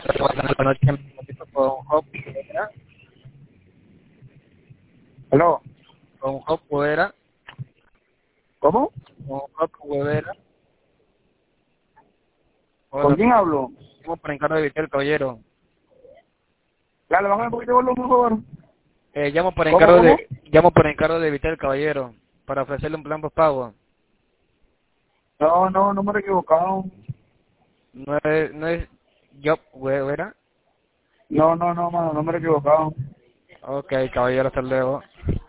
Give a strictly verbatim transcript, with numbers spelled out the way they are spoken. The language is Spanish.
Buenas noches, con Job Povera. ¿Aló? Con Job Povera. ¿Cómo? Con Job Povera. ¿Con Hola, quién hablo? estamos por encargo de Vitel Caballero. Dale, bájame un poquito de volumen, por favor. Eh, llamo por ¿Cómo, encargo cómo? de llamo por encargo de Vitel Caballero para ofrecerle un plan postpago. No, no, no me he equivocado. No es, no es Job Povera. No, no, no, mano, no me he equivocado. Ok, caballero, hasta luego.